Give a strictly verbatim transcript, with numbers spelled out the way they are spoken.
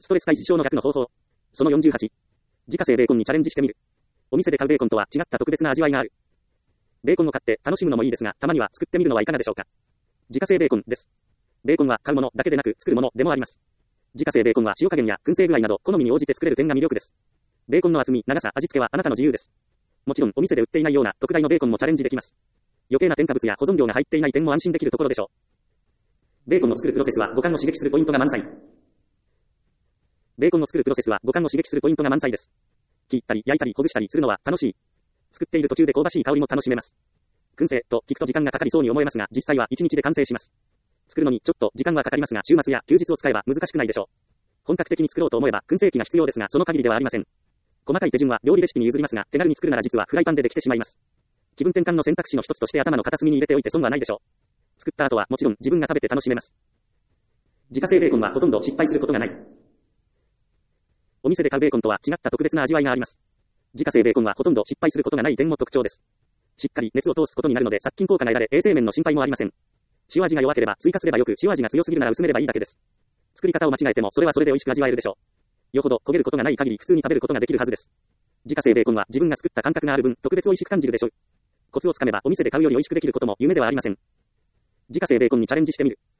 ストレス解消の逆の方法。そのよんじゅうはち。自家製ベーコンにチャレンジしてみる。お店で買うベーコンとは違った特別な味わいがある。ベーコンを買って楽しむのもいいですが、たまには作ってみるのはいかがでしょうか。自家製ベーコンです。ベーコンは買うものだけでなく作るものでもあります。自家製ベーコンは塩加減や燻製具合など好みに応じて作れる点が魅力です。ベーコンの厚み、長さ、味付けはあなたの自由です。もちろんお店で売っていないような特大のベーコンもチャレンジできます。余計な添加物や保存料が入っていない点も安心できるところでしょう。ベーコンを作るプロセスは五感を刺激するポイントが満載。ベーコンを作るプロセスは五感を刺激するポイントが満載です。切ったり焼いたりほぐしたりするのは楽しい。作っている途中で香ばしい香りも楽しめます。燻製と聞くと時間がかかりそうに思えますが、実際はいちにちで完成します。作るのにちょっと時間はかかりますが、週末や休日を使えば難しくないでしょう。本格的に作ろうと思えば燻製機が必要ですが、その限りではありません。細かい手順は料理レシピに譲りますが、手軽に作るなら実はフライパンでできてしまいます。気分転換の選択肢の一つとして頭の片隅に入れておいて損はないでしょう。作った後はもちろん自分が食べて楽しめます。自家製ベーコンはほとんど失敗することがない。お店で買うベーコンとは違った特別な味わいがあります。自家製ベーコンはほとんど失敗することがない点も特徴です。しっかり熱を通すことになるので殺菌効果が得られ、衛生面の心配もありません。塩味が弱ければ追加すればよく、塩味が強すぎるなら薄めればいいだけです。作り方を間違えてもそれはそれで美味しく味わえるでしょう。よほど焦げることがない限り普通に食べることができるはずです。自家製ベーコンは自分が作った感覚がある分、特別美味しく感じるでしょう。コツをつかめばお店で買うより美味しくできることも夢ではありません。自家製ベーコンにチャレンジしてみる。